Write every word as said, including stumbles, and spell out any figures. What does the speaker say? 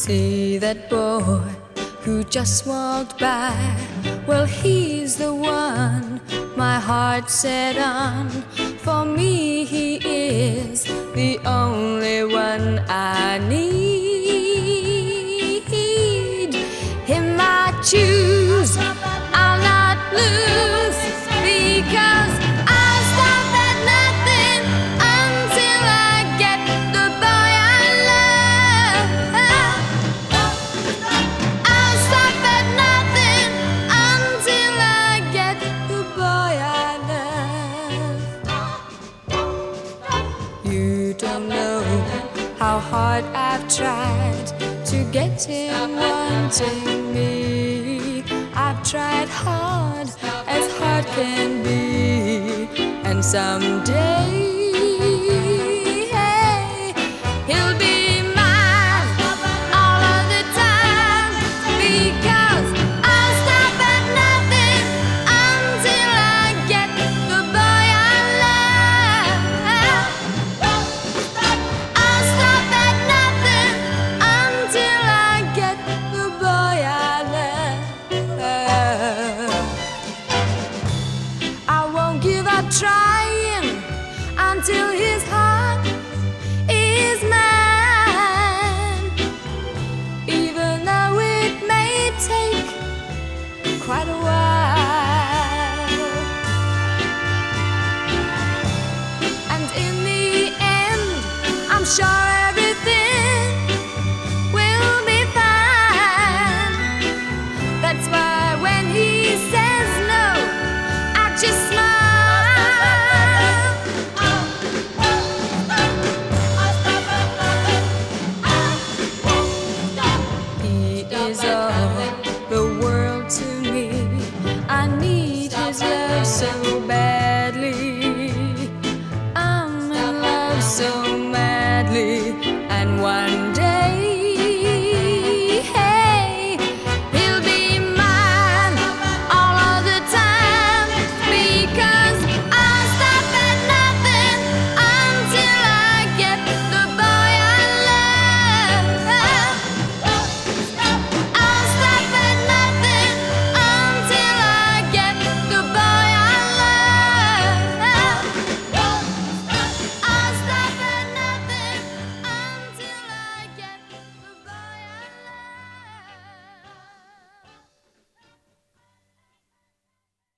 See that boy who just walked by? Well, he's the one my heart set on. For me, he is the only one I need. Him I choose, I'll not lose, because I'll stop at nothing until I get the boy I love. I'll stop at nothing until I get the boy I love. You don't know how hard I've tried to get him wanting me. I've tried hard as hard can be, and someday hey, he'll be mine all of the time, because I'll stop at nothing until I get the boy I love. I'll stop at nothing until I get the boy I love. I won't give up trying until his heart is mine, even though it may take quite a while. And in the end, I'm sure